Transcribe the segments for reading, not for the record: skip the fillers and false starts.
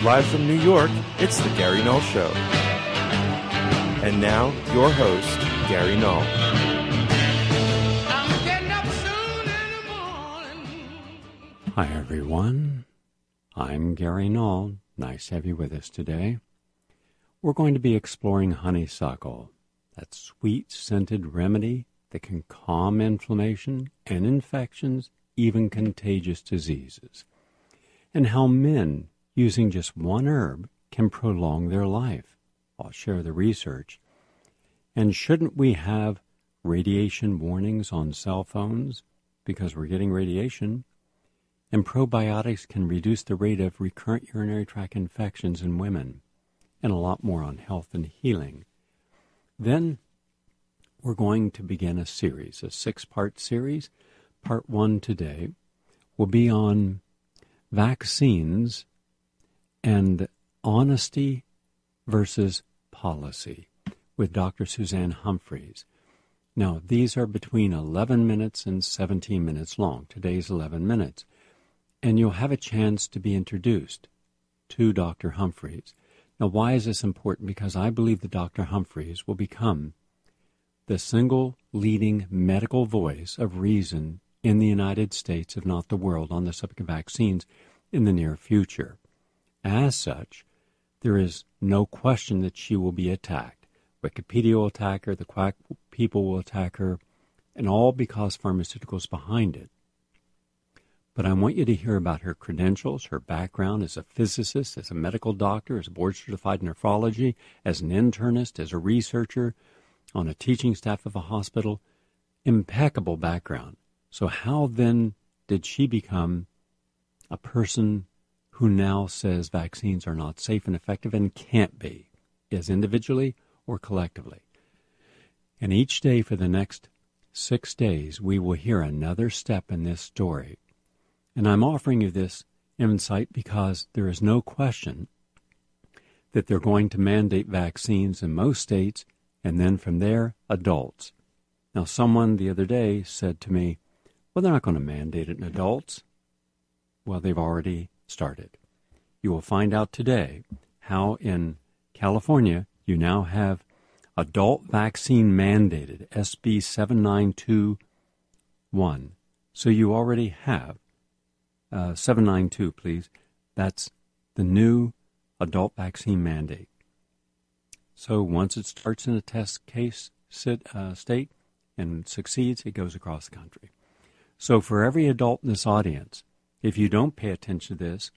Live from New York, it's The Gary Null Show. And now, your host, Gary Null. I'm getting up soon in the morning. Hi, everyone. I'm Gary Null. Nice to have you with us today. We're going to be exploring honeysuckle, that sweet, scented remedy that can calm inflammation and infections, even contagious diseases, and how men using just one herb can prolong their life. I'll share the research. And shouldn't we have radiation warnings on cell phones because we're getting radiation? And probiotics can reduce the rate of recurrent urinary tract infections in women, and a lot more on health and healing. Then we're going to begin a series, a 6-part series. Part 1 today will be on vaccines and honesty versus policy with Dr. Suzanne Humphries. Now, these are between 11 minutes and 17 minutes long. Today's 11 minutes. And you'll have a chance to be introduced to Dr. Humphries. Now, why is this important? Because I believe that Dr. Humphries will become the single leading medical voice of reason in the United States, if not the world, on the subject of vaccines in the near future. As such, there is no question that she will be attacked. Wikipedia will attack her, the quack people will attack her, and all because pharmaceuticals behind it. But I want you to hear about her credentials, her background as a physicist, as a medical doctor, as a board-certified nephrology, as an internist, as a researcher, on a teaching staff of a hospital. Impeccable background. So how then did she become a person who now says vaccines are not safe and effective and can't be, as individually or collectively? And each day for the next 6 days, we will hear another step in this story. And I'm offering you this insight because there is no question that they're going to mandate vaccines in most states, and then from there, adults. Now, someone the other day said to me, well, they're not going to mandate it in adults. Well, they've already started. You will find out today how in California you now have adult vaccine mandated, SB 7921. So you already have 792, please. That's the new adult vaccine mandate. So once it starts in a test case state and succeeds, it goes across the country. So for every adult in this audience, if you don't pay attention to this,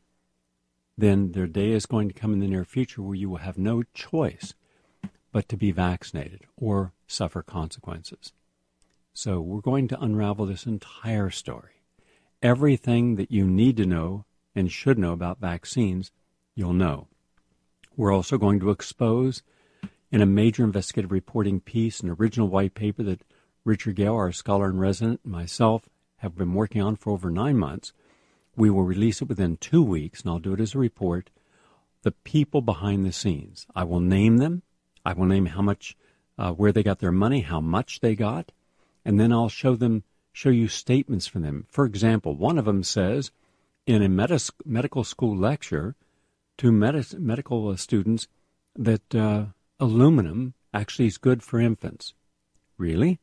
then their day is going to come in the near future where you will have no choice but to be vaccinated or suffer consequences. So we're going to unravel this entire story. Everything that you need to know and should know about vaccines, you'll know. We're also going to expose in a major investigative reporting piece, an original white paper that Richard Gale, our scholar-in-resident, and myself have been working on for over 9 months. We will release it within 2 weeks, and I'll do it as a report. The people behind the scenes. I will name them. I will name how much, where they got their money, how much they got, and then I'll show you statements from them. For example, one of them says in a medical school lecture to medical students that aluminum actually is good for infants. Really?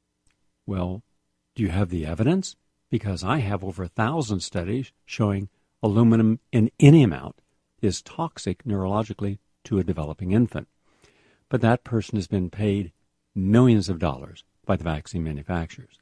Well, do you have the evidence? Because I have over 1,000 studies showing aluminum in any amount is toxic neurologically to a developing infant. But that person has been paid millions of dollars by the vaccine manufacturers.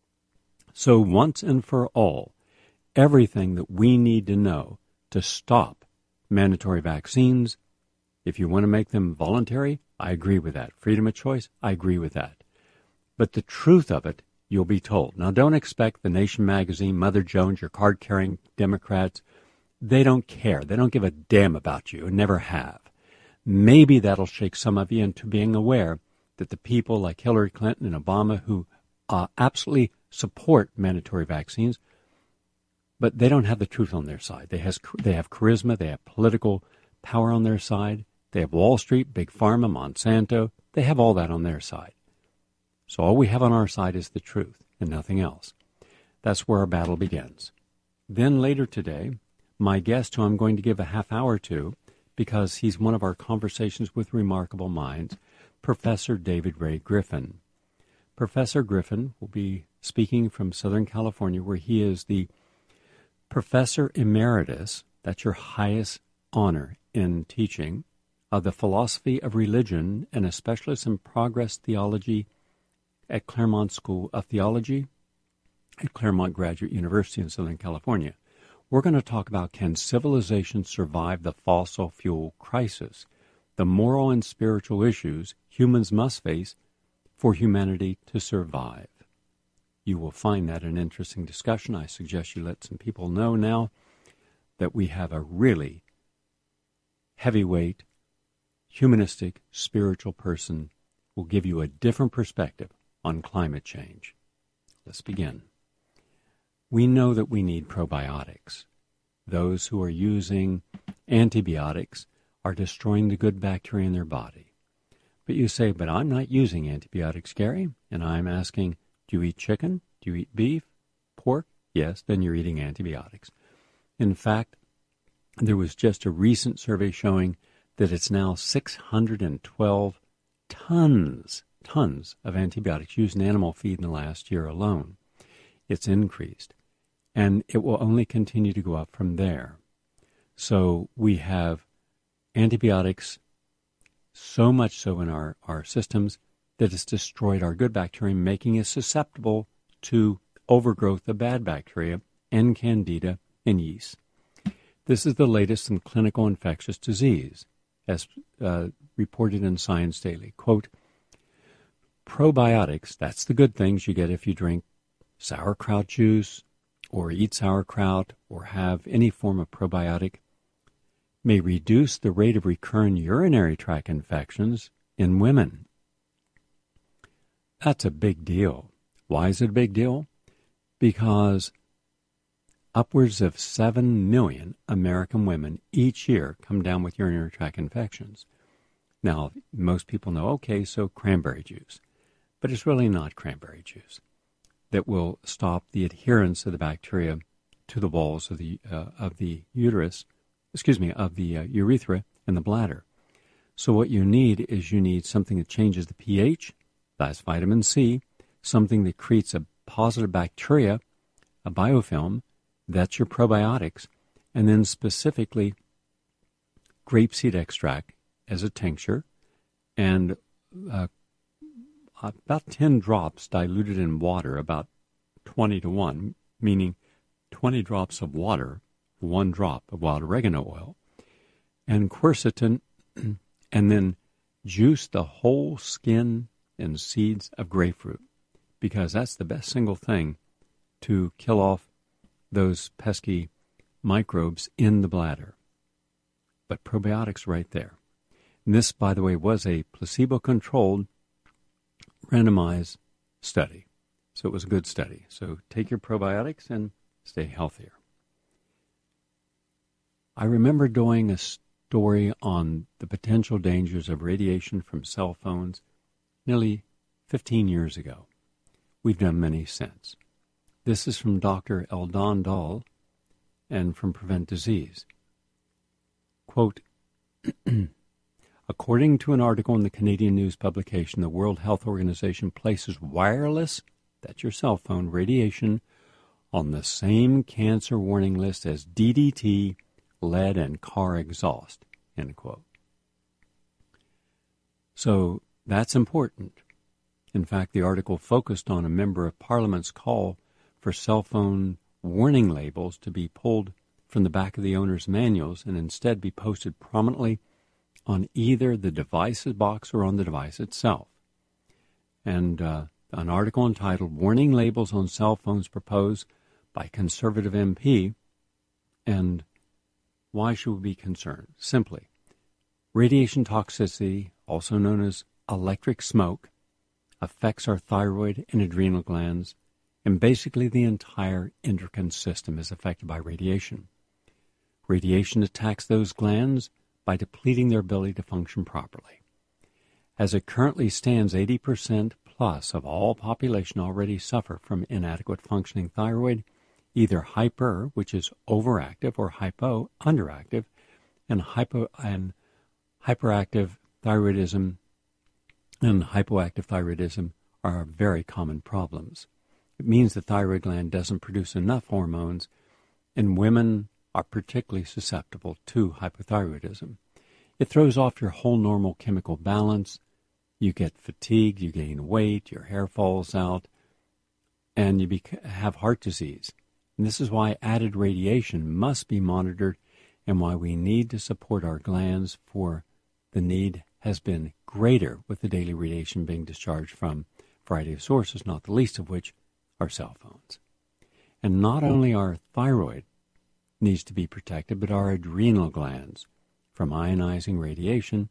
So once and for all, everything that we need to know to stop mandatory vaccines, if you want to make them voluntary, I agree with that. Freedom of choice, I agree with that. But the truth of it, you'll be told. Now, don't expect the Nation magazine, Mother Jones, your card-carrying Democrats. They don't care. They don't give a damn about you and never have. Maybe that'll shake some of you into being aware that the people like Hillary Clinton and Obama who absolutely support mandatory vaccines, but they don't have the truth on their side. They have charisma. They have political power on their side. They have Wall Street, Big Pharma, Monsanto. They have all that on their side. So all we have on our side is the truth and nothing else. That's where our battle begins. Then later today, my guest, who I'm going to give a half hour to, because he's one of our Conversations with Remarkable Minds, Professor David Ray Griffin. Professor Griffin will be speaking from Southern California, where he is the Professor Emeritus, that's your highest honor in teaching, of the philosophy of religion and a specialist in progress theology at Claremont School of Theology at Claremont Graduate University in Southern California. We're going to talk about, can civilization survive the fossil fuel crisis, the moral and spiritual issues humans must face for humanity to survive. You will find that an interesting discussion. I suggest you let some people know now that we have a really heavyweight, humanistic, spiritual person who will give you a different perspective on climate change. Let's begin. We know that we need probiotics. Those who are using antibiotics are destroying the good bacteria in their body. But you say, but I'm not using antibiotics, Gary. And I'm asking, do you eat chicken? Do you eat beef? Pork? Yes, then you're eating antibiotics. In fact, there was just a recent survey showing that it's now 612 tons of antibiotics used in animal feed in the last year alone. It's increased, and it will only continue to go up from there. So we have antibiotics so much so in our systems that it's destroyed our good bacteria, making us susceptible to overgrowth of bad bacteria and candida and yeast. This is the latest in clinical infectious disease, as reported in Science Daily. Quote, probiotics, that's the good things you get if you drink sauerkraut juice or eat sauerkraut or have any form of probiotic, may reduce the rate of recurrent urinary tract infections in women. That's a big deal. Why is it a big deal? Because upwards of 7 million American women each year come down with urinary tract infections. Now, most people know, okay, so cranberry juice. But it's really not cranberry juice that will stop the adherence of the bacteria to the walls of the uterus, of the urethra and the bladder. So what you need is something that changes the pH, that's vitamin C, something that creates a positive bacteria, a biofilm, that's your probiotics, and then specifically grapeseed extract as a tincture, and about 10 drops diluted in water, about 20 to 1, meaning 20 drops of water, 1 drop of wild oregano oil, and quercetin, and then juice the whole skin and seeds of grapefruit, because that's the best single thing to kill off those pesky microbes in the bladder. But probiotics right there. And this, by the way, was a placebo-controlled randomized study. So it was a good study. So take your probiotics and stay healthier. I remember doing a story on the potential dangers of radiation from cell phones nearly 15 years ago. We've done many since. This is from Dr. Eldon Dahl and from Prevent Disease. Quote, according to an article in the Canadian news publication, the World Health Organization places wireless, that's your cell phone, radiation on the same cancer warning list as DDT, lead, and car exhaust, end quote. So that's important. In fact, the article focused on a member of Parliament's call for cell phone warning labels to be pulled from the back of the owner's manuals and instead be posted prominently on either the device's box or on the device itself. And an article entitled Warning Labels on Cell Phones Proposed by Conservative MP. And why should we be concerned? Simply, radiation toxicity, also known as electric smoke, affects our thyroid and adrenal glands, and basically the entire endocrine system is affected by radiation. Radiation attacks those glands by depleting their ability to function properly. As it currently stands, 80% plus of all population already suffer from inadequate functioning thyroid either hyper, which is overactive, or hypo, underactive, and hyperactive thyroidism and hypoactive thyroidism are very common problems. It means the thyroid gland doesn't produce enough hormones, and women are particularly susceptible to hypothyroidism. It throws off your whole normal chemical balance. You get fatigued, you gain weight, your hair falls out, and you have heart disease. And this is why added radiation must be monitored and why we need to support our glands, for the need has been greater with the daily radiation being discharged from a variety of sources, not the least of which are cell phones. And not only our thyroid needs to be protected, but our adrenal glands from ionizing radiation,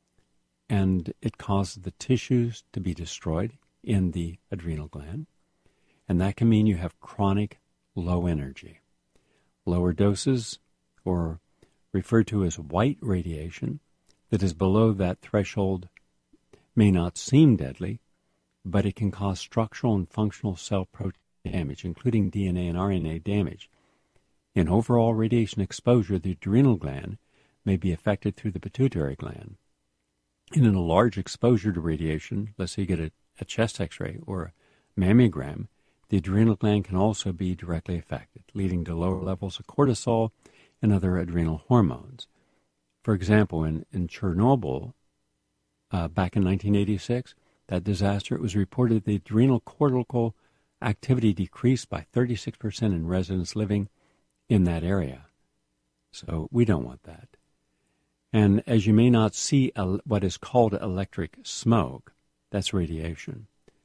and it causes the tissues to be destroyed in the adrenal gland, and that can mean you have chronic low energy. Lower doses, or referred to as white radiation, that is below that threshold may not seem deadly, but it can cause structural and functional cell protein damage, including DNA and RNA damage. In overall radiation exposure, the adrenal gland may be affected through the pituitary gland. And in a large exposure to radiation, let's say you get a chest x-ray or a mammogram, the adrenal gland can also be directly affected, leading to lower levels of cortisol and other adrenal hormones. For example, in Chernobyl, back in 1986, that disaster, it was reported the adrenal cortical activity decreased by 36% in residents living in that area. So we don't want that. And as you may not see what is called electric smoke, that's radiation,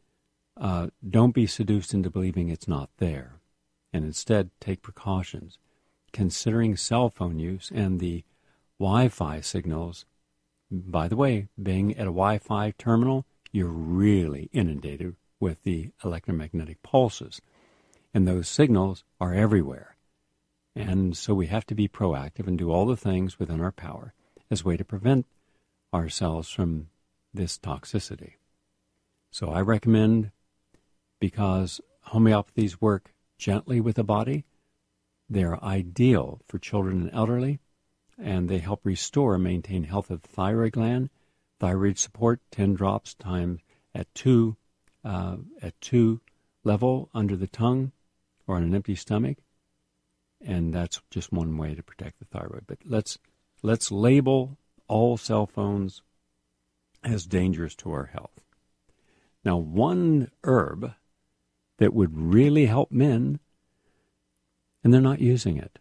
don't be seduced into believing it's not there, and instead take precautions. Considering cell phone use and the Wi-Fi signals, by the way, being at a Wi-Fi terminal, you're really inundated with the electromagnetic pulses, and those signals are everywhere. And so we have to be proactive and do all the things within our power as a way to prevent ourselves from this toxicity. So I recommend, because homeopathies work gently with the body, they're ideal for children and elderly, and they help restore and maintain health of the thyroid gland. Thyroid support, 10 drops times at 2 level under the tongue or on an empty stomach, and that's just one way to protect the thyroid. But let's label all cell phones as dangerous to our health. Now, one herb that would really help men, and they're not using it,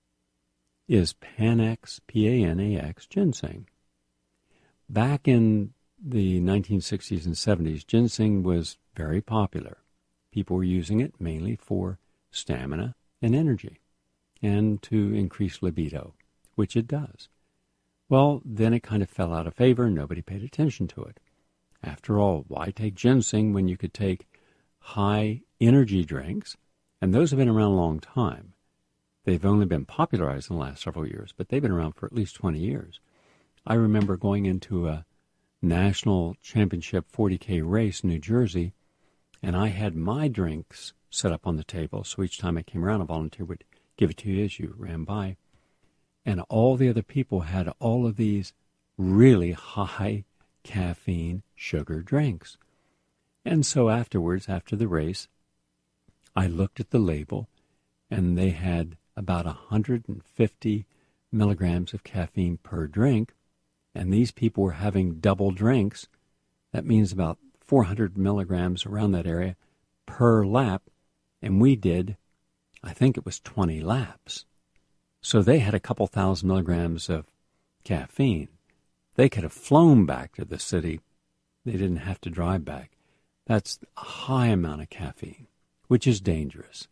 is Panax, P-A-N-A-X, ginseng. Back in the 1960s and 70s, ginseng was very popular. People were using it mainly for stamina and energy and to increase libido, which it does. Well, then it kind of fell out of favor and nobody paid attention to it. After all, why take ginseng when you could take high energy drinks? And those have been around a long time. They've only been popularized in the last several years, but they've been around for at least 20 years. I remember going into a national championship 40K race in New Jersey, and I had my drinks set up on the table, so each time I came around, a volunteer would give it to you as you ran by. And all the other people had all of these really high caffeine sugar drinks. And so afterwards, after the race, I looked at the label, and they had about 150 milligrams of caffeine per drink, and these people were having double drinks. That means about 400 milligrams around that area per lap, and we did, I think it was 20 laps. So they had a couple thousand milligrams of caffeine. They could have flown back to the city. They didn't have to drive back. That's a high amount of caffeine, which is dangerous.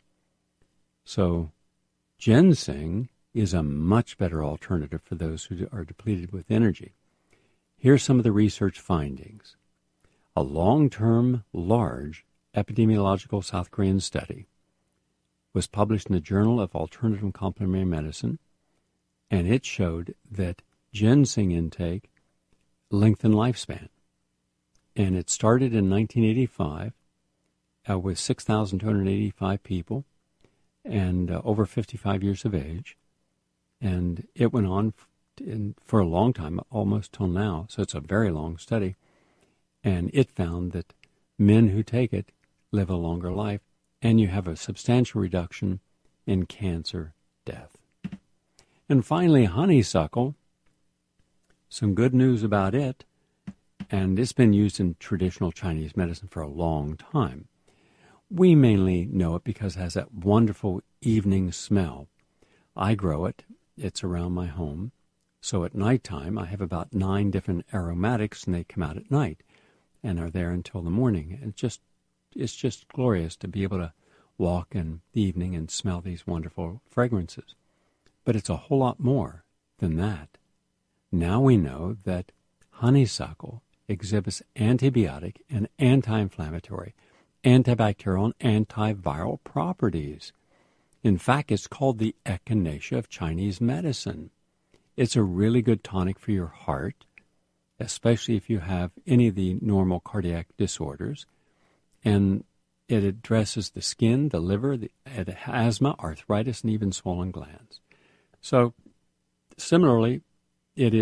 So ginseng is a much better alternative for those who are depleted with energy. Here's some of the research findings. A long-term, large epidemiological South Korean study was published in the Journal of Alternative and Complementary Medicine, and it showed that ginseng intake lengthened lifespan. And it started in 1985 with 6,285 people. and over 55 years of age. And it went on for a long time, almost till now, so it's a very long study. And it found that men who take it live a longer life, and you have a substantial reduction in cancer death. And finally, honeysuckle, some good news about it, and it's been used in traditional Chinese medicine for a long time. We mainly know it because it has that wonderful evening smell. I grow it. It's around my home. So at nighttime, I have about 9 different aromatics, and they come out at night and are there until the morning. And it's just glorious to be able to walk in the evening and smell these wonderful fragrances. But it's a whole lot more than that. Now we know that honeysuckle exhibits antibiotic and anti-inflammatory, antibacterial, and antiviral properties. In fact, it's called the echinacea of Chinese medicine. It's a really good tonic for your heart, especially if you have any of the normal cardiac disorders. And it addresses the skin, the liver, the asthma, arthritis, and even swollen glands. So, similarly, it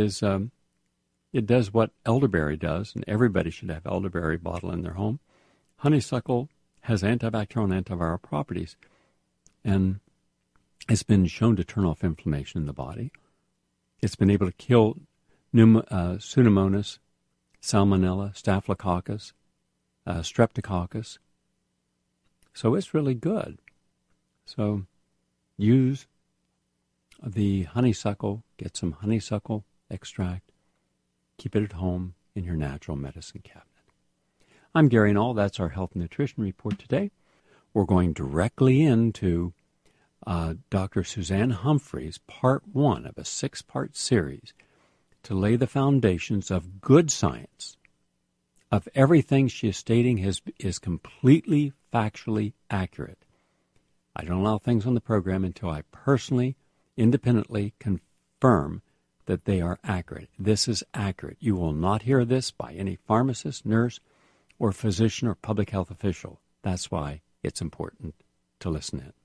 does what elderberry does, and everybody should have elderberry bottle in their home. Honeysuckle has antibacterial and antiviral properties, and it's been shown to turn off inflammation in the body. It's been able to kill Pseudomonas, Salmonella, Staphylococcus, Streptococcus. So it's really good. So use the honeysuckle, get some honeysuckle extract, keep it at home in your natural medicine cabinet. I'm Gary Null. That's our health and nutrition report today. We're going directly into Dr. Suzanne Humphries, part 1 of a 6-part series to lay the foundations of good science, of everything she is stating is completely factually accurate. I don't allow things on the program until I personally, independently confirm that they are accurate. This is accurate. You will not hear this by any pharmacist, nurse, or physician or public health official. That's why it's important to listen in.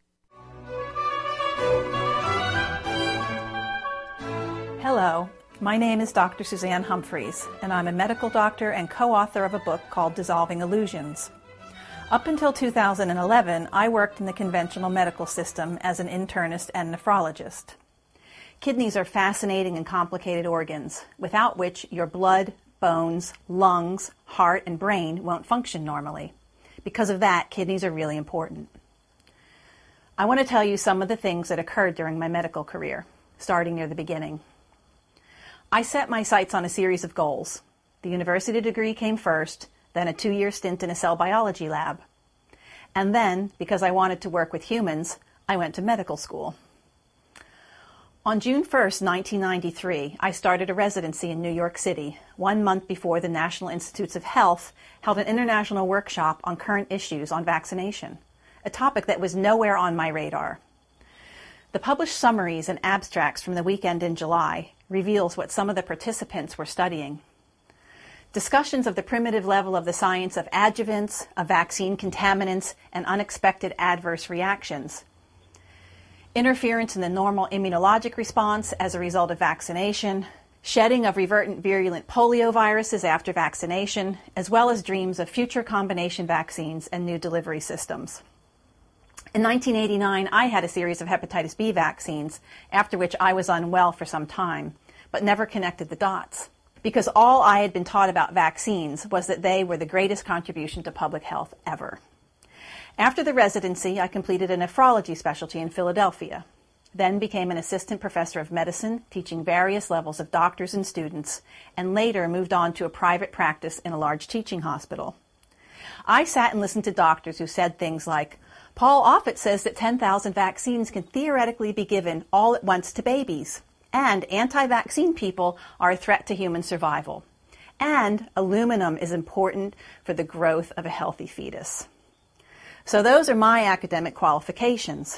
Hello, my name is Dr. Suzanne Humphries, and I'm a medical doctor and co-author of a book called Dissolving Illusions. Up until 2011, I worked in the conventional medical system as an internist and nephrologist. Kidneys are fascinating and complicated organs, without which your blood, bones, lungs, heart, and brain won't function normally. Because of that, kidneys are really important. I want to tell you some of the things that occurred during my medical career, starting near the beginning. I set my sights on a series of goals. The university degree came first, then a 2-year stint in a cell biology lab. And then, because I wanted to work with humans, I went to medical school. On June 1st, 1993, I started a residency in New York City, 1 month before the National Institutes of Health held an international workshop on current issues on vaccination, a topic that was nowhere on my radar. The published summaries and abstracts from the weekend in July reveals what some of the participants were studying. Discussions of the primitive level of the science of adjuvants, of vaccine contaminants, and unexpected adverse reactions. Interference in the normal immunologic response as a result of vaccination, shedding of revertant virulent polio viruses after vaccination, as well as dreams of future combination vaccines and new delivery systems. In 1989, I had a series of hepatitis B vaccines, after which I was unwell for some time, but never connected the dots, because all I had been taught about vaccines was that they were the greatest contribution to public health ever. After the residency, I completed a nephrology specialty in Philadelphia, then became an assistant professor of medicine, teaching various levels of doctors and students, and later moved on to a private practice in a large teaching hospital. I sat and listened to doctors who said things like, Paul Offit says that 10,000 vaccines can theoretically be given all at once to babies, and anti-vaccine people are a threat to human survival, and aluminum is important for the growth of a healthy fetus. So those are my academic qualifications.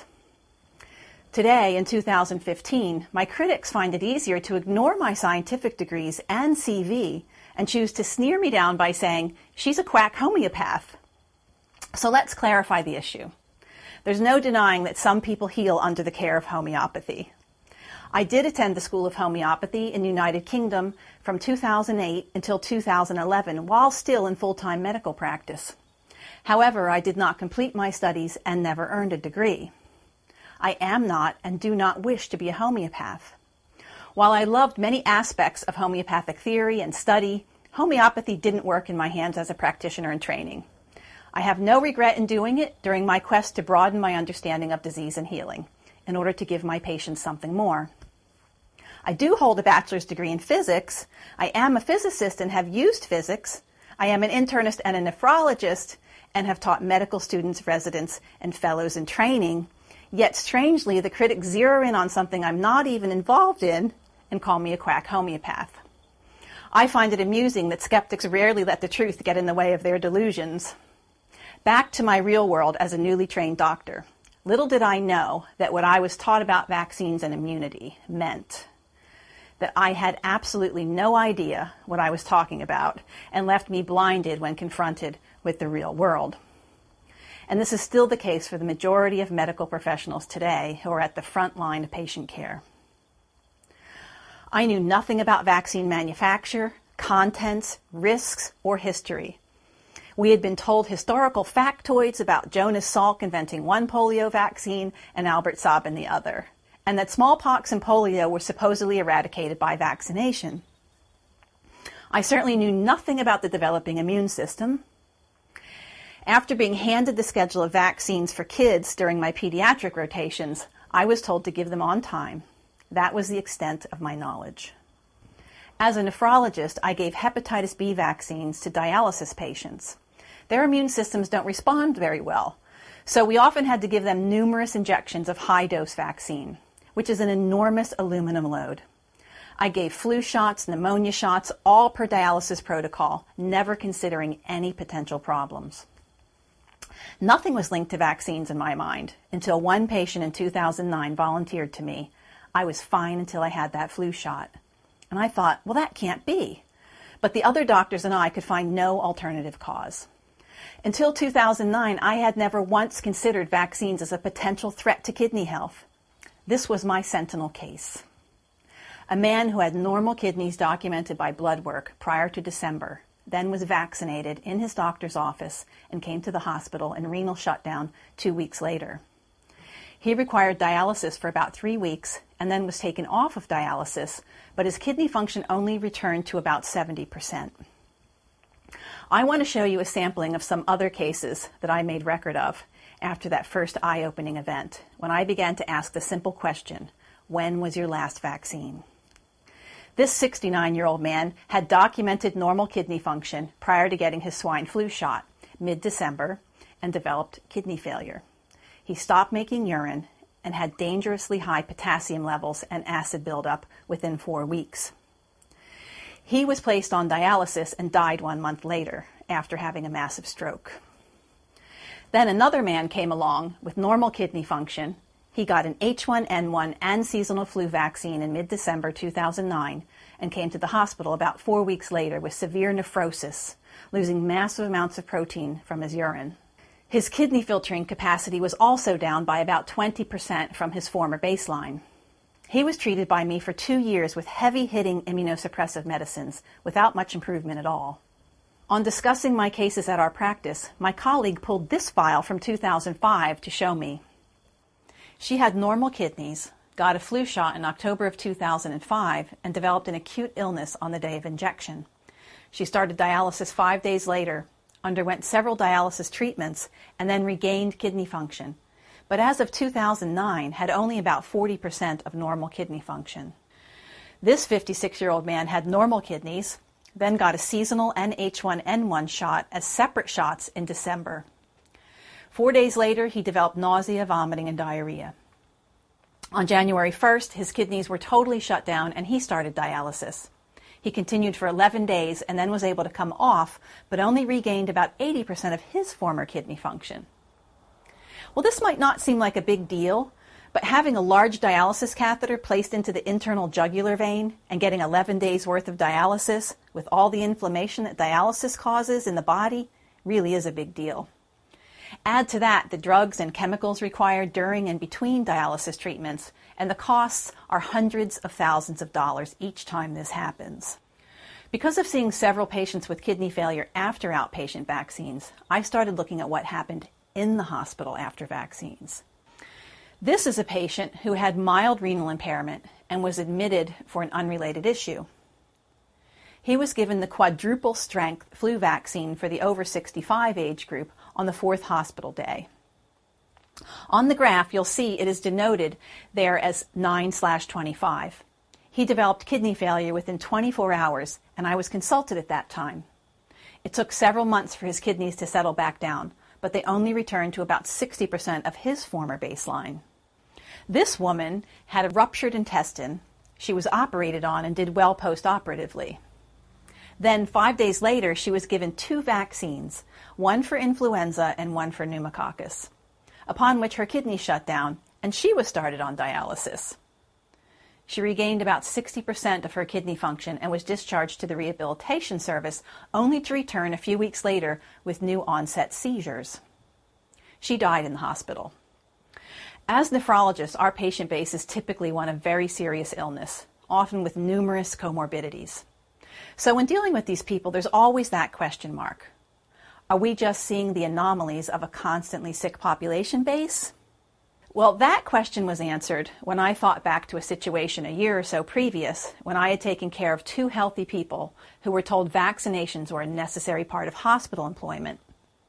Today, in 2015, my critics find it easier to ignore my scientific degrees and CV and choose to sneer me down by saying, she's a quack homeopath. So let's clarify the issue. There's no denying that some people heal under the care of homeopathy. I did attend the School of Homeopathy in the United Kingdom from 2008 until 2011 while still in full-time medical practice. However, I did not complete my studies and never earned a degree. I am not and do not wish to be a homeopath. While I loved many aspects of homeopathic theory and study, homeopathy didn't work in my hands as a practitioner in training. I have no regret in doing it during my quest to broaden my understanding of disease and healing in order to give my patients something more. I do hold a bachelor's degree in physics. I am a physicist and have used physics. I am an internist and a nephrologist and have taught medical students, residents, and fellows in training. Yet strangely, the critics zero in on something I'm not even involved in and call me a quack homeopath. I find it amusing that skeptics rarely let the truth get in the way of their delusions. Back to my real world as a newly trained doctor. Little did I know that what I was taught about vaccines and immunity meant that I had absolutely no idea what I was talking about and left me blinded when confronted with the real world. And this is still the case for the majority of medical professionals today who are at the front line of patient care. I knew nothing about vaccine manufacture, contents, risks, or history. We had been told historical factoids about Jonas Salk inventing one polio vaccine and Albert Sabin the other, and that smallpox and polio were supposedly eradicated by vaccination. I certainly knew nothing about the developing immune system. After being handed the schedule of vaccines for kids during my pediatric rotations, I was told to give them on time. That was the extent of my knowledge. As a nephrologist, I gave hepatitis B vaccines to dialysis patients. Their immune systems don't respond very well, so we often had to give them numerous injections of high-dose vaccine, which is an enormous aluminum load. I gave flu shots, pneumonia shots, all per dialysis protocol, never considering any potential problems. Nothing was linked to vaccines in my mind until one patient in 2009 volunteered to me. I was fine until I had that flu shot. And I thought, well, that can't be. But the other doctors and I could find no alternative cause. Until 2009, I had never once considered vaccines as a potential threat to kidney health. This was my sentinel case. A man who had normal kidneys documented by blood work prior to December, then was vaccinated in his doctor's office and came to the hospital in renal shutdown 2 weeks later. He required dialysis for about 3 weeks and then was taken off of dialysis, but his kidney function only returned to about 70%. I want to show you a sampling of some other cases that I made record of after that first eye-opening event, when I began to ask the simple question, when was your last vaccine? This 69-year-old man had documented normal kidney function prior to getting his swine flu shot, mid-December, and developed kidney failure. He stopped making urine and had dangerously high potassium levels and acid buildup within 4 weeks. He was placed on dialysis and died 1 month later after having a massive stroke. Then another man came along with normal kidney function. He got an H1N1 and seasonal flu vaccine in mid-December 2009 and came to the hospital about 4 weeks later with severe nephrosis, losing massive amounts of protein from his urine. His kidney filtering capacity was also down by about 20% from his former baseline. He was treated by me for 2 years with heavy-hitting immunosuppressive medicines without much improvement at all. On discussing my cases at our practice, my colleague pulled this file from 2005 to show me. She had normal kidneys, got a flu shot in October of 2005, and developed an acute illness on the day of injection. She started dialysis 5 days later, underwent several dialysis treatments, and then regained kidney function. But as of 2009, had only about 40% of normal kidney function. This 56-year-old man had normal kidneys, then got a seasonal and H1N1 shot as separate shots in December. 4 days later, he developed nausea, vomiting, and diarrhea. On January 1st, his kidneys were totally shut down and he started dialysis. He continued for 11 days and then was able to come off, but only regained about 80% of his former kidney function. Well, this might not seem like a big deal, but having a large dialysis catheter placed into the internal jugular vein and getting 11 days worth of dialysis with all the inflammation that dialysis causes in the body really is a big deal. Add to that the drugs and chemicals required during and between dialysis treatments, and the costs are hundreds of thousands of dollars each time this happens. Because of seeing several patients with kidney failure after outpatient vaccines, I started looking at what happened in the hospital after vaccines. This is a patient who had mild renal impairment and was admitted for an unrelated issue. He was given the quadruple strength flu vaccine for the over 65 age group on the 4th hospital day. On the graph, you'll see it is denoted there as 9/25. He developed kidney failure within 24 hours, and I was consulted at that time. It took several months for his kidneys to settle back down, but they only returned to about 60% of his former baseline. This woman had a ruptured intestine. She was operated on and did well post-operatively. Then 5 days later, she was given 2 vaccines, one for influenza and one for pneumococcus, upon which her kidney shut down, and she was started on dialysis. She regained about 60% of her kidney function and was discharged to the rehabilitation service, only to return a few weeks later with new onset seizures. She died in the hospital. As nephrologists, our patient base is typically one of very serious illness, often with numerous comorbidities. So when dealing with these people, there's always that question mark. Are we just seeing the anomalies of a constantly sick population base? Well, that question was answered when I thought back to a situation a year or so previous when I had taken care of 2 healthy people who were told vaccinations were a necessary part of hospital employment.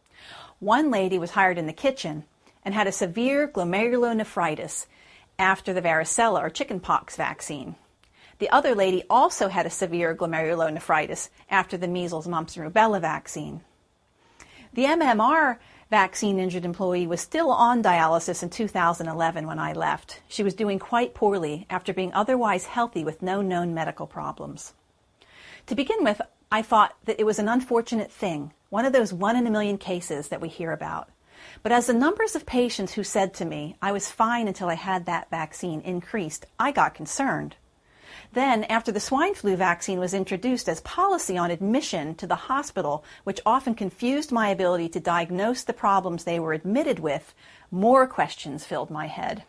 One lady was hired in the kitchen and had a severe glomerulonephritis after the varicella or chickenpox vaccine. The other lady also had a severe glomerulonephritis after the measles, mumps, and rubella vaccine. The MMR vaccine-injured employee was still on dialysis in 2011 when I left. She was doing quite poorly after being otherwise healthy with no known medical problems. To begin with, I thought that it was an unfortunate thing, one of those 1 in a million cases that we hear about. But as the numbers of patients who said to me, I was fine until I had that vaccine, increased, I got concerned. Then, after the swine flu vaccine was introduced as policy on admission to the hospital, which often confused my ability to diagnose the problems they were admitted with, more questions filled my head.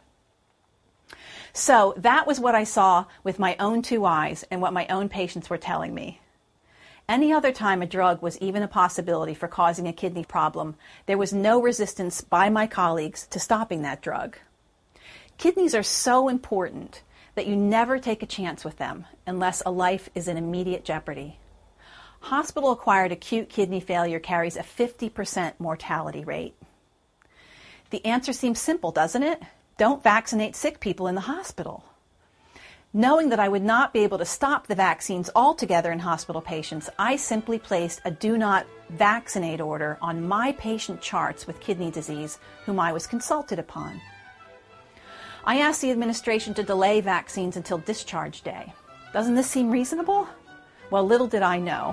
So that was what I saw with my own 2 eyes and what my own patients were telling me. Any other time a drug was even a possibility for causing a kidney problem, there was no resistance by my colleagues to stopping that drug. Kidneys are so important that you never take a chance with them unless a life is in immediate jeopardy. Hospital-acquired acute kidney failure carries a 50% mortality rate. The answer seems simple, doesn't it? Don't vaccinate sick people in the hospital. Knowing that I would not be able to stop the vaccines altogether in hospital patients, I simply placed a do not vaccinate order on my patient charts with kidney disease whom I was consulted upon. I asked the administration to delay vaccines until discharge day. Doesn't this seem reasonable? Well, little did I know.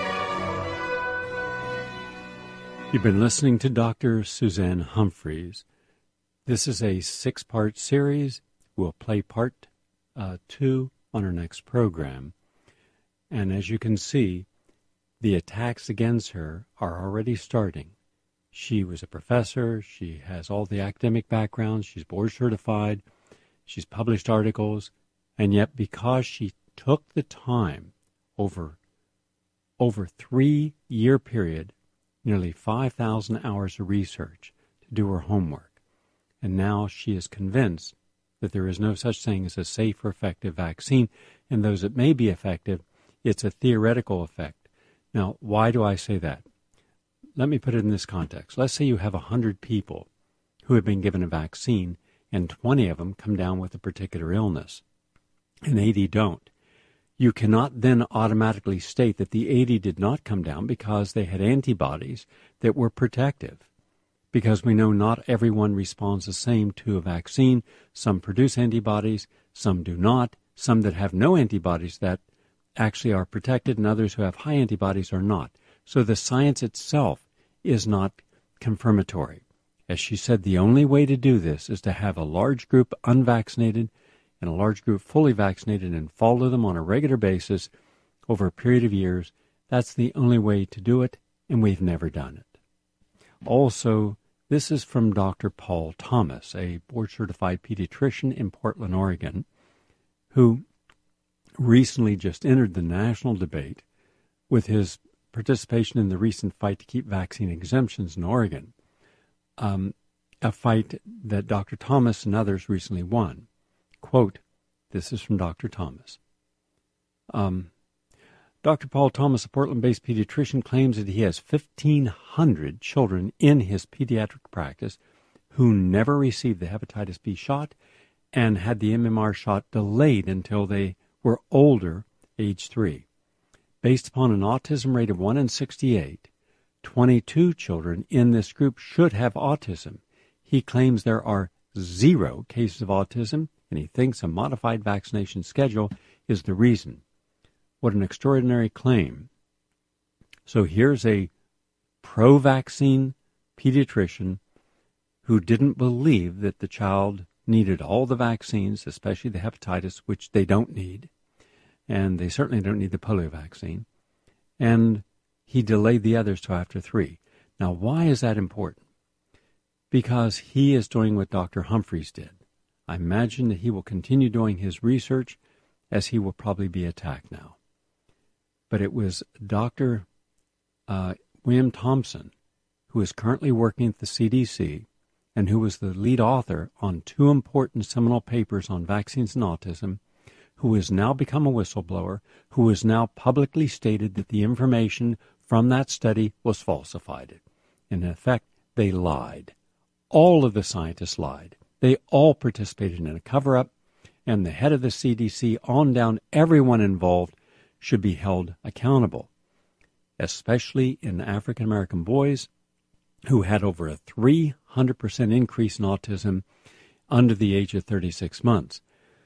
You've been listening to Dr. Suzanne Humphries. This is a 6-part series. We'll play part 2 on our next program. And as you can see, the attacks against her are already starting. She was a professor. She has all the academic background. She's board certified. She's published articles. And yet, because she took the time over 3-year period, nearly 5,000 hours of research to do her homework, and now she is convinced that there is no such thing as a safe or effective vaccine, and those that may be effective, it's a theoretical effect. Now, why do I say that? Let me put it in this context. Let's say you have 100 people who have been given a vaccine, and 20 of them come down with a particular illness, and 80 don't. You cannot then automatically state that the 80 did not come down because they had antibodies that were protective. Because we know not everyone responds the same to a vaccine. Some produce antibodies, some do not. Some that have no antibodies that actually are protected, and others who have high antibodies are not. So the science itself is not confirmatory. As she said, the only way to do this is to have a large group unvaccinated and a large group fully vaccinated and follow them on a regular basis over a period of years. That's the only way to do it, and we've never done it. Also, This is from Dr. Paul Thomas, a board-certified pediatrician in Portland, Oregon, who recently just entered the national debate with his participation in the recent fight to keep vaccine exemptions in Oregon, a fight that Dr. Thomas and others recently won. Quote, this is from Dr. Thomas. Dr. Paul Thomas, a Portland-based pediatrician, claims that he has 1,500 children in his pediatric practice who never received the hepatitis B shot and had the MMR shot delayed until they were older, age 3. Based upon an autism rate of 1 in 68, 22 children in this group should have autism. He claims there are 0 cases of autism, and he thinks a modified vaccination schedule is the reason. What an extraordinary claim. So here's a pro-vaccine pediatrician who didn't believe that the child needed all the vaccines, especially the hepatitis, which they don't need, and they certainly don't need the polio vaccine, and he delayed the others to after 3. Now, why is that important? Because he is doing what Dr. Humphreys did. I imagine that he will continue doing his research, as he will probably be attacked now. But it was Dr. William Thompson, who is currently working at the CDC and who was the lead author on 2 important seminal papers on vaccines and autism, who has now become a whistleblower, who has now publicly stated that the information from that study was falsified. In effect, they lied. All of the scientists lied. They all participated in a cover-up, and the head of the CDC on down, everyone involved, should be held accountable, especially in African-American boys who had over a 300% increase in autism under the age of 36 months.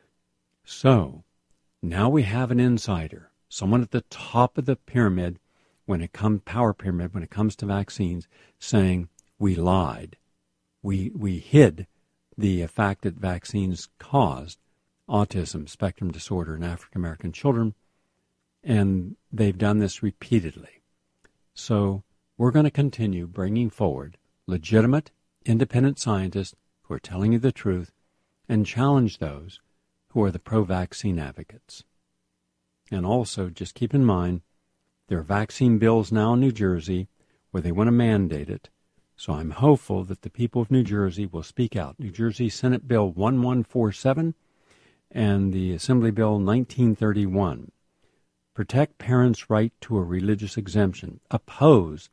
So, now we have an insider, someone at the top of the pyramid, power pyramid, when it comes to vaccines, saying, we lied. We hid the fact that vaccines caused autism spectrum disorder in African-American children, and they've done this repeatedly. So we're going to continue bringing forward legitimate, independent scientists who are telling you the truth and challenge those who are the pro-vaccine advocates. And also, just keep in mind, there are vaccine bills now in New Jersey where they want to mandate it. So I'm hopeful that the people of New Jersey will speak out. New Jersey Senate Bill 1147 and the Assembly Bill 1931. Protect parents' right to a religious exemption. Oppose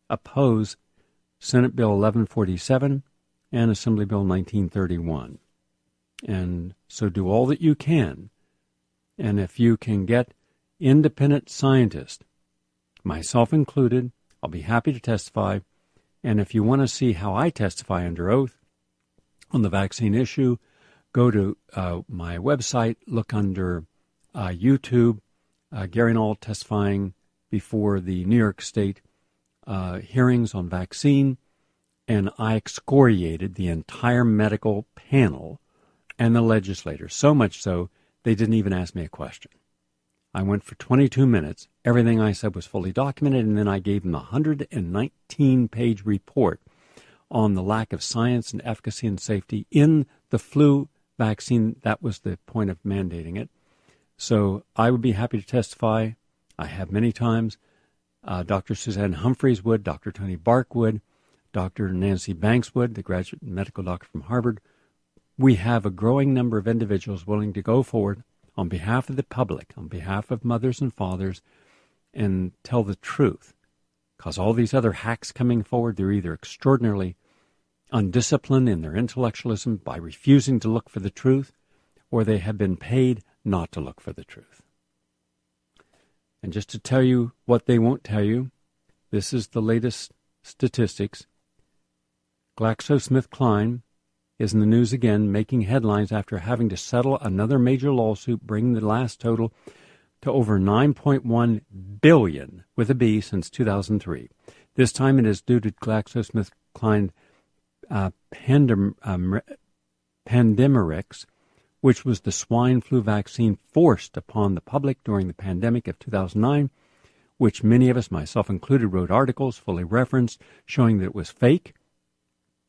Senate Bill 1147 and Assembly Bill 1931. And so do all that you can. And if you can get independent scientists, myself included, I'll be happy to testify. And if you want to see how I testify under oath on the vaccine issue, go to my website, look under YouTube, Gary Null testifying before the New York State hearings on vaccine, and I excoriated the entire medical panel and the legislators, so much so they didn't even ask me a question. I went for 22 minutes. Everything I said was fully documented, and then I gave them a 119-page report on the lack of science and efficacy and safety in the flu vaccine. That was the point of mandating it. So I would be happy to testify. I have many times. Dr. Suzanne Humphreys would, Dr. Tony Bark would, Dr. Nancy Banks would, the graduate medical doctor from Harvard. We have a growing number of individuals willing to go forward on behalf of the public, on behalf of mothers and fathers, and tell the truth. Because all these other hacks coming forward, they're either extraordinarily undisciplined in their intellectualism by refusing to look for the truth, or they have been paid not to look for the truth. And just to tell you what they won't tell you, this is the latest statistics. GlaxoSmithKline is in the news again, making headlines after having to settle another major lawsuit, bringing the last total to over $9.1 billion, with a B, since 2003. This time it is due to GlaxoSmithKline Pandemrix, which was the swine flu vaccine forced upon the public during the pandemic of 2009, which many of us, myself included, wrote articles fully referenced, showing that it was fake,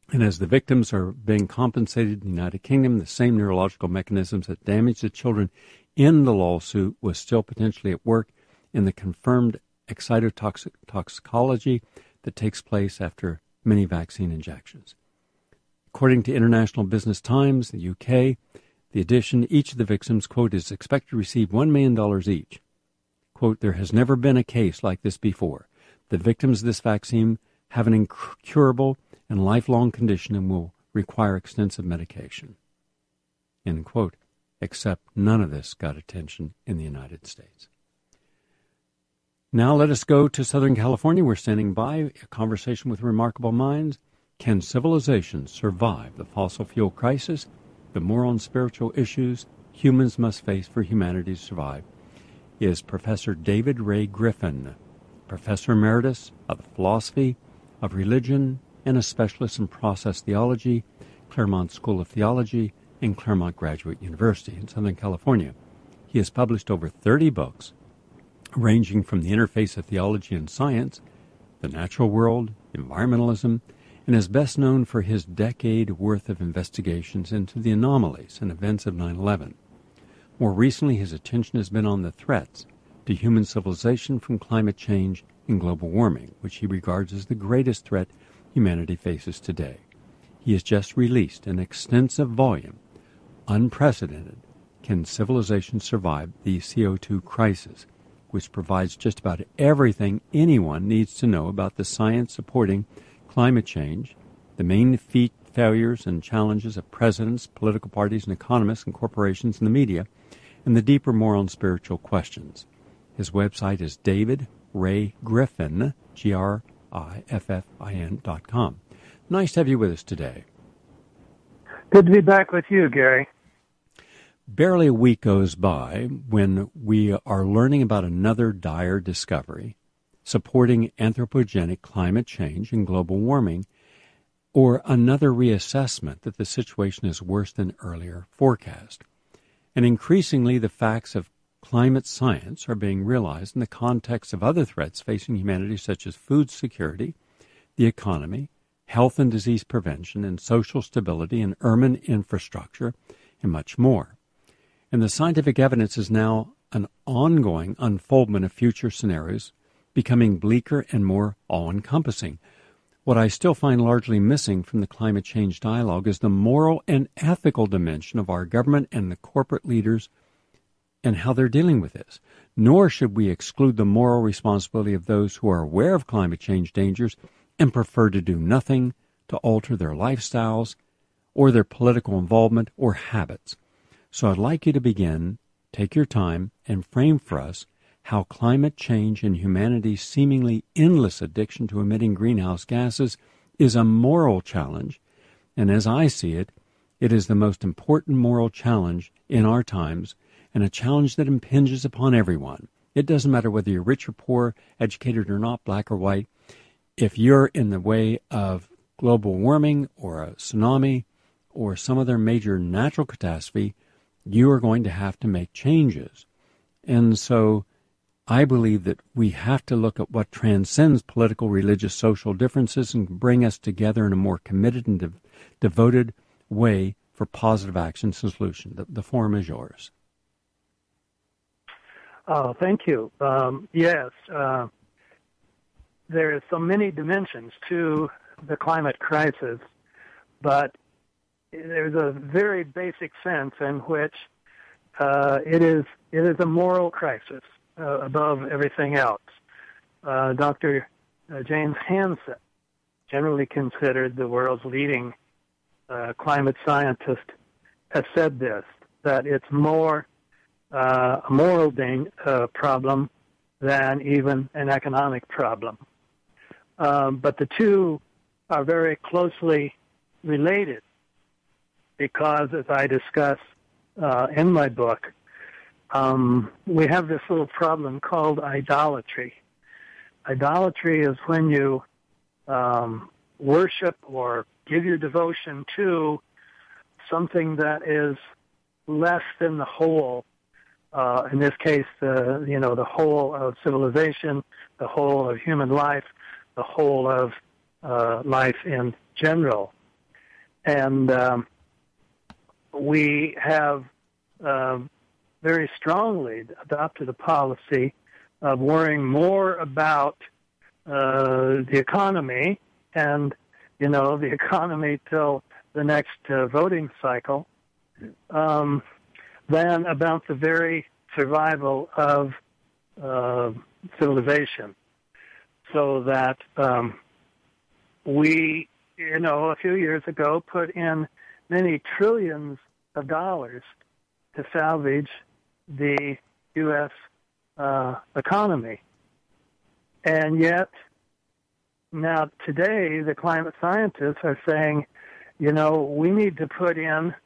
And as the victims are being compensated in the United Kingdom, the same neurological mechanisms that damaged the children in the lawsuit was still potentially at work in the confirmed excitotoxicology that takes place after many vaccine injections. According to International Business Times, the UK, each of the victims, quote, is expected to receive $1 million each. Quote, there has never been a case like this before. The victims of this vaccine have an incurable and lifelong condition and will require extensive medication. End quote. Except none of this got attention in the United States. Now let us go to Southern California. We're standing by a conversation with remarkable minds. Can civilization survive the fossil fuel crisis, the moral and spiritual issues humans must face for humanity to survive? Is Professor David Ray Griffin, Professor Emeritus of Philosophy of Religion and a specialist in process theology, Claremont School of Theology, and Claremont Graduate University in Southern California. He has published over 30 books, ranging from the interface of theology and science, the natural world, environmentalism, and is best known for his decade worth of investigations into the anomalies and events of 9/11. More recently, his attention has been on the threats to human civilization from climate change and global warming, which he regards as the greatest threat humanity faces today. He has just released an extensive volume, Unprecedented, Can Civilization Survive the CO2 Crisis?, which provides just about everything anyone needs to know about the science supporting climate change, the main failures and challenges of presidents, political parties, and economists and corporations and the media, and the deeper moral and spiritual questions. His website is davidraygriffin, GRIFFIN.com. Nice to have you with us today. Good to be back with you, Gary. Barely a week goes by when we are learning about another dire discovery supporting anthropogenic climate change and global warming, or another reassessment that the situation is worse than earlier forecast. And increasingly, the facts of climate science are being realized in the context of other threats facing humanity, such as food security, the economy, health and disease prevention, and social stability, and urban infrastructure, and much more. And the scientific evidence is now an ongoing unfoldment of future scenarios, becoming bleaker and more all-encompassing. What I still find largely missing from the climate change dialogue is the moral and ethical dimension of our government and the corporate leaders and how they're dealing with this. Nor should we exclude the moral responsibility of those who are aware of climate change dangers and prefer to do nothing to alter their lifestyles or their political involvement or habits. So I'd like you to begin, take your time, and frame for us how climate change and humanity's seemingly endless addiction to emitting greenhouse gases is a moral challenge, and as I see it, it is the most important moral challenge in our times, and a challenge that impinges upon everyone. It doesn't matter whether you're rich or poor, educated or not, black or white. If you're in the way of global warming or a tsunami or some other major natural catastrophe, you are going to have to make changes. And so I believe that we have to look at what transcends political, religious, social differences and bring us together in a more committed and devoted way for positive action and solution. The forum is yours. Oh, thank you. Yes, there are so many dimensions to the climate crisis, but there's a very basic sense in which it is a moral crisis above everything else. Dr. James Hansen, generally considered the world's leading climate scientist, has said this, that it's more a moral problem than even an economic problem. But the two are very closely related because, as I discuss in my book, we have this little problem called idolatry. Idolatry is when you worship or give your devotion to something that is less than the whole. In this case, the whole of civilization, the whole of human life, the whole of life in general. And we have very strongly adopted a policy of worrying more about the economy and, the economy till the next voting cycle than about the very survival of civilization. So that we, a few years ago put in many trillions of dollars to salvage the U.S. Economy. And yet, now today, the climate scientists are saying, we need to put in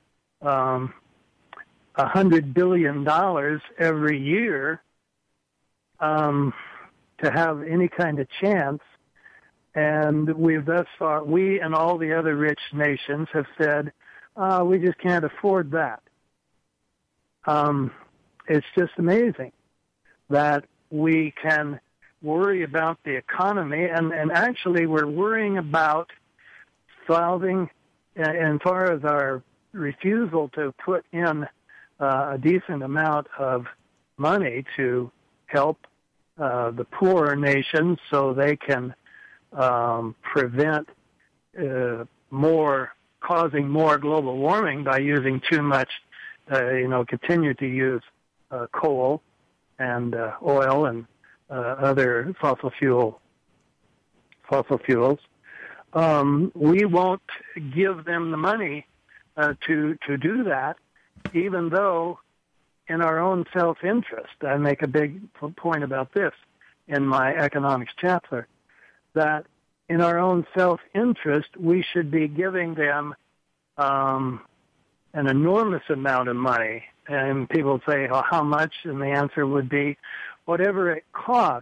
$100 billion every year to have any kind of chance. And we've thus far, we and all the other rich nations have said, we just can't afford that. It's just amazing that we can worry about the economy, and actually we're worrying about solving, as far as our refusal to put in a decent amount of money to help the poorer nations so they can prevent causing more global warming by using too much, continue to use coal and oil and other fossil fuels. We won't give them the money to do that, even though in our own self-interest, I make a big point about this in my economics chapter, that in our own self-interest, we should be giving them an enormous amount of money. And people say, oh, how much? And the answer would be, whatever it costs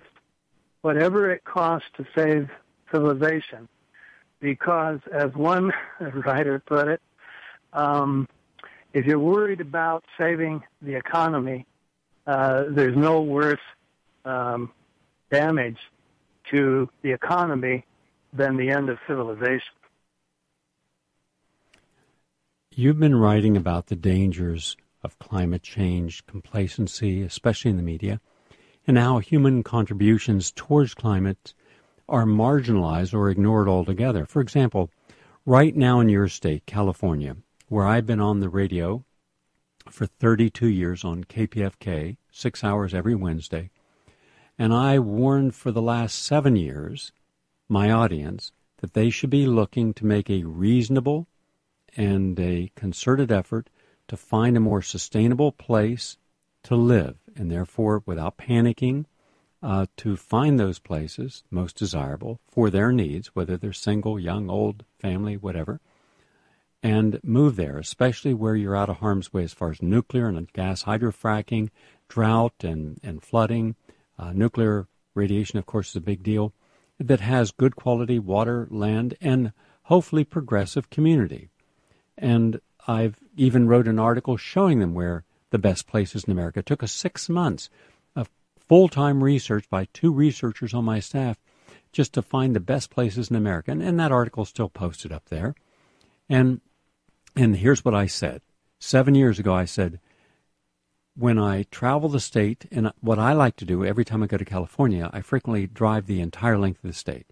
to save civilization. Because, as one writer put it, if you're worried about saving the economy, there's no worse damage to the economy than the end of civilization. You've been writing about the dangers of climate change, complacency, especially in the media, and how human contributions towards climate are marginalized or ignored altogether. For example, right now in your state, California, where I've been on the radio for 32 years on KPFK, 6 hours every Wednesday, and I warned for the last 7 years my audience that they should be looking to make a reasonable and a concerted effort to find a more sustainable place to live, and therefore, without panicking, to find those places most desirable for their needs, whether they're single, young, old, family, whatever, and move there, especially where you're out of harm's way as far as nuclear and gas hydrofracking, drought and flooding. Nuclear radiation, of course, is a big deal, that has good quality water, land, and hopefully progressive community. And I've even wrote an article showing them where the best places in America. It took us 6 months of full-time research by 2 researchers on my staff just to find the best places in America. And that article's still posted up there. And here's what I said. 7 years ago, I said, when I travel the state, and what I like to do every time I go to California, I frequently drive the entire length of the state.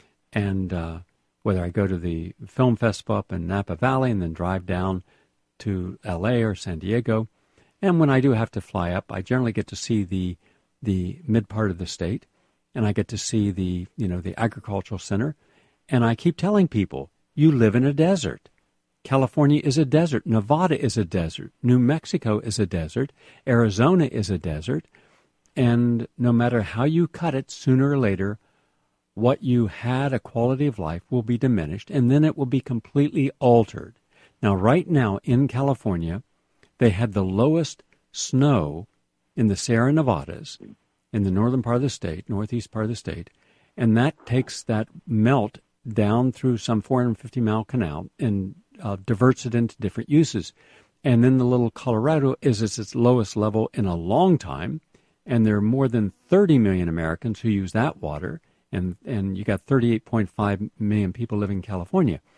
And whether I go to the film festival up in Napa Valley and then drive down to L.A. or San Diego, and when I do have to fly up, I generally get to see the mid part of the state, and I get to see the agricultural center. And I keep telling people, you live in a desert. California is a desert. Nevada is a desert. New Mexico is a desert. Arizona is a desert. And no matter how you cut it, sooner or later, what you had, a quality of life, will be diminished, and then it will be completely altered. Now, right now in California, they had the lowest snow in the Sierra Nevadas, in the northern part of the state, northeast part of the state, and that takes that melt down through some 450-mile canal and diverts it into different uses. And then the little Colorado is at its lowest level in a long time, and there are more than 30 million Americans who use that water, and you got 38.5 million people living in California.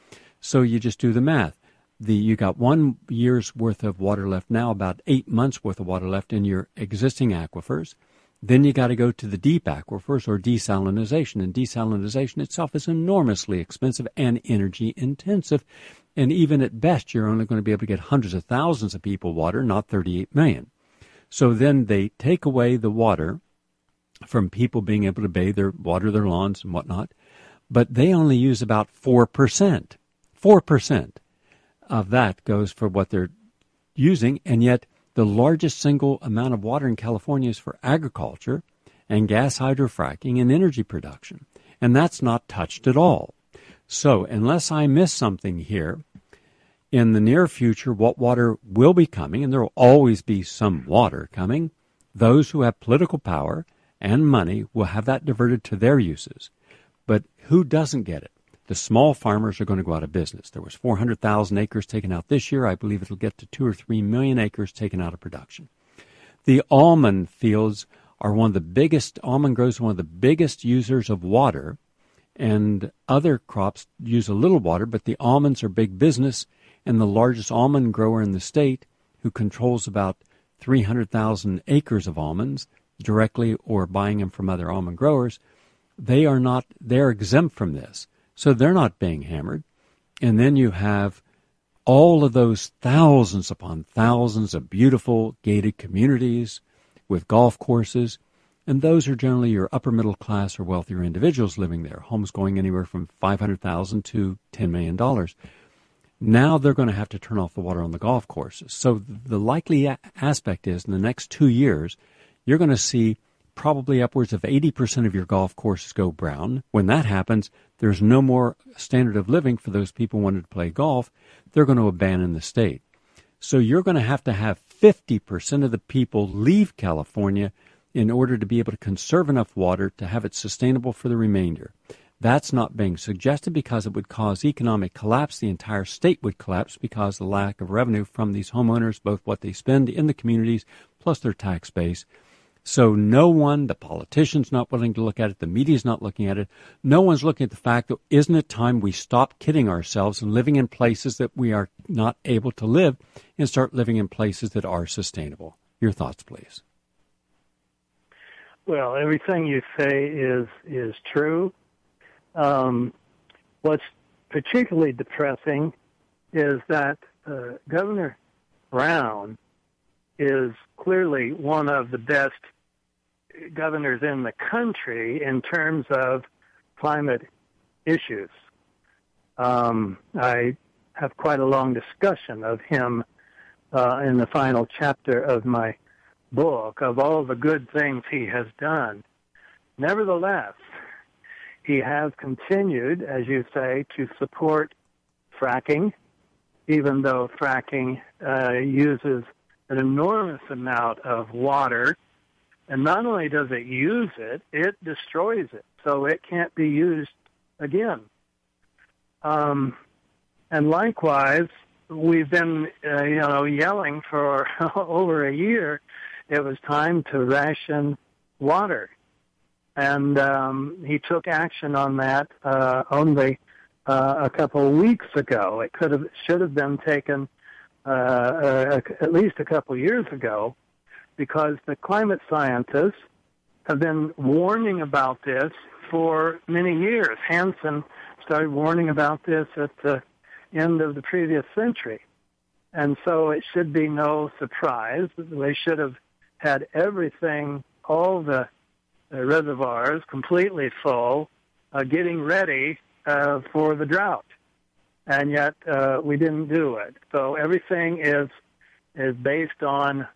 So you just do the math. You got 1 year's worth of water left now, about 8 months worth of water left in your existing aquifers. Then you got to go to the deep aquifers or desalinization. And desalinization itself is enormously expensive and energy intensive. And even at best, you're only going to be able to get hundreds of thousands of people water, not 38 million. So then they take away the water from people being able to bathe or water their lawns and whatnot. But they only use about 4%. 4% of that goes for what they're using, and yet the largest single amount of water in California is for agriculture and gas hydrofracking and energy production, and that's not touched at all. So unless I miss something here, in the near future, what water will be coming, and there will always be some water coming, those who have political power and money will have that diverted to their uses. But who doesn't get it? The small farmers are going to go out of business. There was 400,000 acres taken out this year. I believe it'll get to 2 or 3 million acres taken out of production. The almond fields are one of the biggest, almond grows are one of the biggest users of water, and other crops use a little water, but the almonds are big business, and the largest almond grower in the state, who controls about 300,000 acres of almonds, directly or buying them from other almond growers, they're exempt from this. So they're not being hammered. And then you have all of those thousands upon thousands of beautiful gated communities with golf courses. And those are generally your upper middle class or wealthier individuals living there, homes going anywhere from $500,000 to $10 million. Now they're going to have to turn off the water on the golf courses. So the likely aspect is in the next 2 years, you're going to see probably upwards of 80% of your golf courses go brown. When that happens, there's no more standard of living for those people who wanted to play golf. They're going to abandon the state. So you're going to have 50% of the people leave California in order to be able to conserve enough water to have it sustainable for the remainder. That's not being suggested because it would cause economic collapse. The entire state would collapse because of the lack of revenue from these homeowners, both what they spend in the communities plus their tax base. So no one, the politicians not willing to look at it, the media's not looking at it, no one's looking at the fact that isn't it time we stop kidding ourselves and living in places that we are not able to live and start living in places that are sustainable. Your thoughts, please. Well, everything you say is true. What's particularly depressing is that Governor Brown is clearly one of the best governors in the country in terms of climate issues. I have quite a long discussion of him in the final chapter of my book, of all the good things he has done. Nevertheless, he has continued, as you say, to support fracking, even though fracking uses an enormous amount of water. And not only does it use it, it destroys it. So it can't be used again. And likewise, we've been, yelling for over a year. It was time to ration water. And he took action on that only a couple of weeks ago. It should have been taken at least a couple of years ago, because the climate scientists have been warning about this for many years. Hansen started warning about this at the end of the previous century. And so it should be no surprise. They should have had everything, all the reservoirs completely full, getting ready for the drought. And yet we didn't do it. So everything is based on,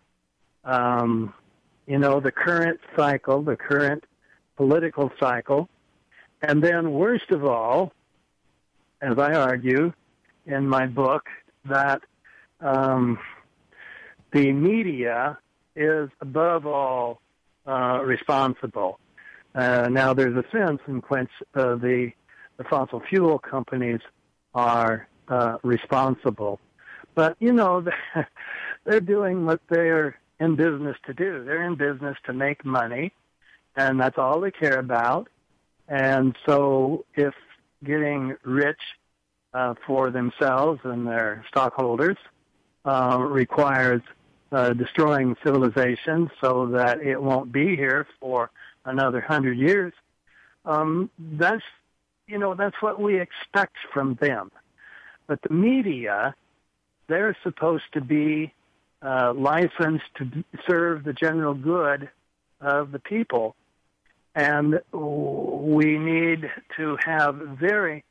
the current cycle, the current political cycle. And then worst of all, as I argue in my book, that the media is above all responsible. Now there's a sense in which the fossil fuel companies are responsible. But, they're doing what they're in business to do. They're in business to make money, and that's all they care about. And so if getting rich for themselves and their stockholders, requires destroying civilization so that it won't be here for another 100 years. That's what we expect from them. But the media, they're supposed to be licensed to serve the general good of the people. And we need to have very,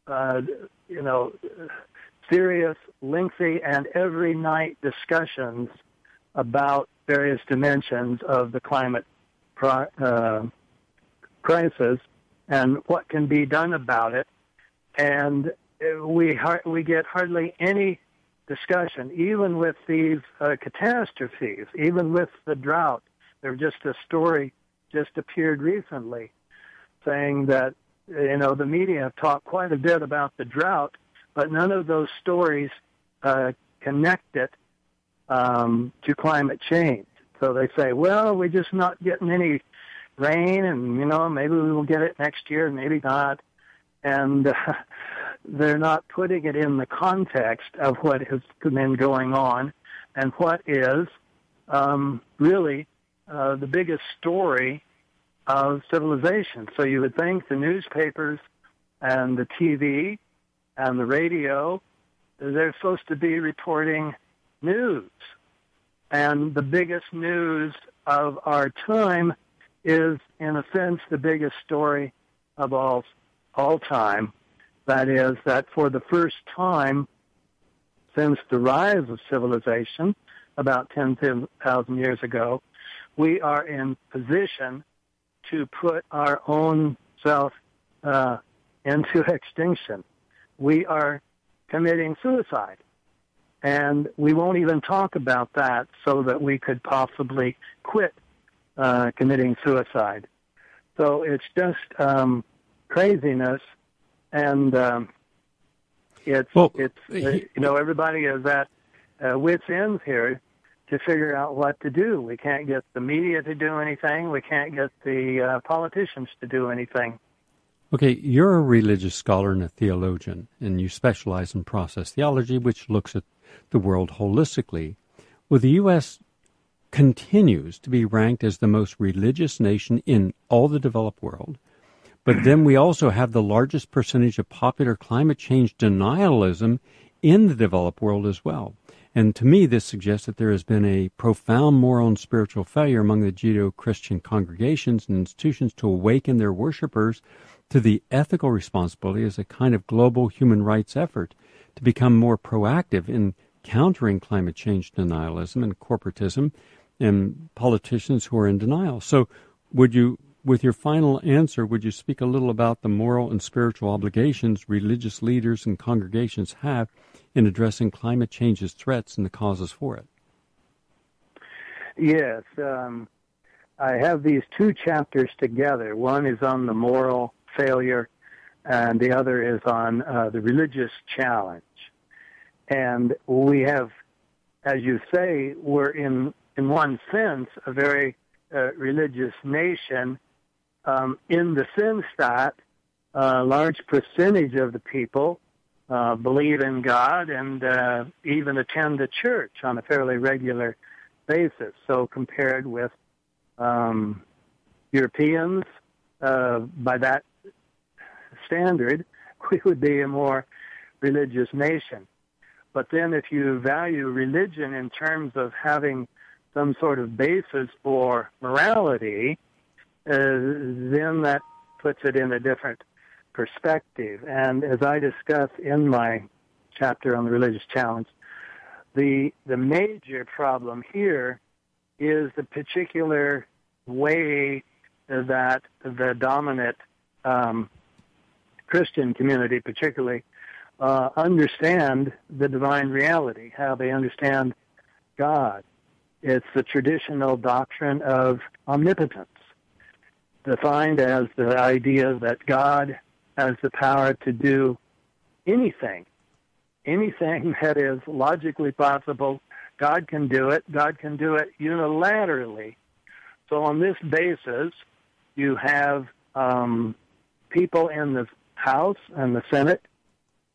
serious, lengthy, and every night discussions about various dimensions of the climate crisis and what can be done about it. And we get hardly any discussion, even with these catastrophes, even with the drought. There's just a story just appeared recently saying that, the media have talked quite a bit about the drought, but none of those stories connect it to climate change. So they say, well, we're just not getting any rain, and, maybe we will get it next year, maybe not. And they're not putting it in the context of what has been going on and what is really the biggest story of civilization. So you would think the newspapers and the TV and the radio, they're supposed to be reporting news. And the biggest news of our time is, in a sense, the biggest story of all time. That is that for the first time since the rise of civilization about 10,000 years ago, we are in position to put our own self into extinction. We are committing suicide. And we won't even talk about that so that we could possibly quit committing suicide. So it's just craziness, and everybody is at wit's ends here to figure out what to do. We can't get the media to do anything. We can't get the politicians to do anything. Okay, you're a religious scholar and a theologian, and you specialize in process theology, which looks at the world holistically. Well, the U.S. continues to be ranked as the most religious nation in all the developed world, but then we also have the largest percentage of popular climate change denialism in the developed world as well. And to me, this suggests that there has been a profound moral and spiritual failure among the Judeo-Christian congregations and institutions to awaken their worshipers to the ethical responsibility as a kind of global human rights effort to become more proactive in countering climate change denialism and corporatism and politicians who are in denial. So would you, with your final answer, would you speak a little about the moral and spiritual obligations religious leaders and congregations have in addressing climate change's threats and the causes for it? Yes. I have these two chapters together. One is on the moral failure, and the other is on the religious challenge. And we have, as you say, we're in one sense a very religious nation, in the sense that a large percentage of the people believe in God and even attend the church on a fairly regular basis. So compared with Europeans, by that standard, we would be a more religious nation. But then if you value religion in terms of having some sort of basis for morality, then that puts it in a different perspective. And as I discuss in my chapter on the religious challenge, the major problem here is the particular way that the dominant Christian community particularly understand the divine reality, how they understand God. It's the traditional doctrine of omnipotence, defined as the idea that God has the power to do anything that is logically possible. God can do it. God can do it unilaterally. So on this basis, you have people in the House and the Senate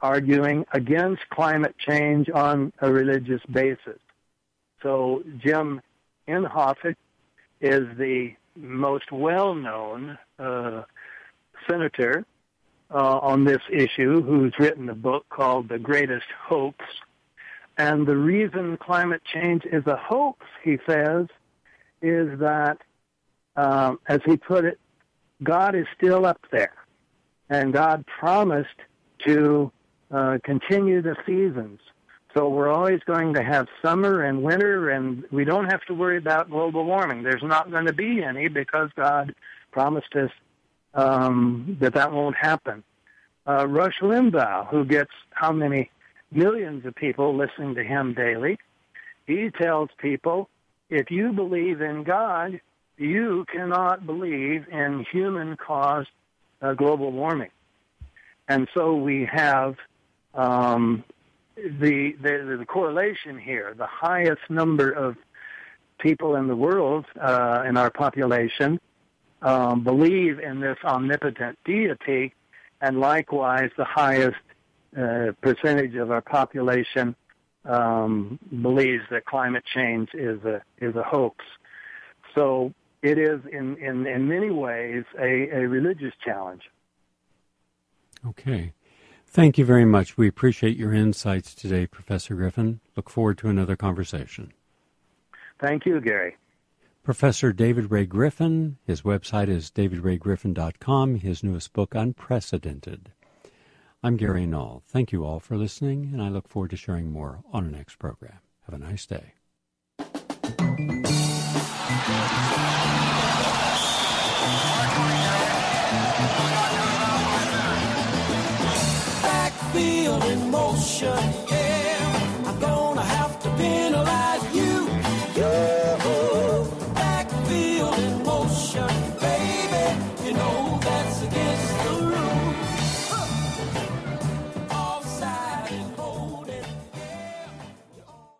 arguing against climate change on a religious basis. So Jim Inhofe is the most well-known senator on this issue, who's written a book called The Greatest Hoax. And the reason climate change is a hoax, he says, is that, as he put it, God is still up there. And God promised to continue the seasons. So we're always going to have summer and winter, and we don't have to worry about global warming. There's not going to be any because God promised us that won't happen. Rush Limbaugh, who gets how many millions of people listening to him daily, he tells people, if you believe in God, you cannot believe in human-caused global warming. And so we have the correlation here. The highest number of people in the world, in our population, believe in this omnipotent deity, and likewise the highest percentage of our population believes that climate change is a hoax. So it is in many ways a religious challenge. Okay. Thank you very much. We appreciate your insights today, Professor Griffin. Look forward to another conversation. Thank you, Gary. Professor David Ray Griffin, his website is davidraygriffin.com, his newest book, Unprecedented. I'm Gary Null. Thank you all for listening, and I look forward to sharing more on our next program. Have a nice day. Backfield in motion.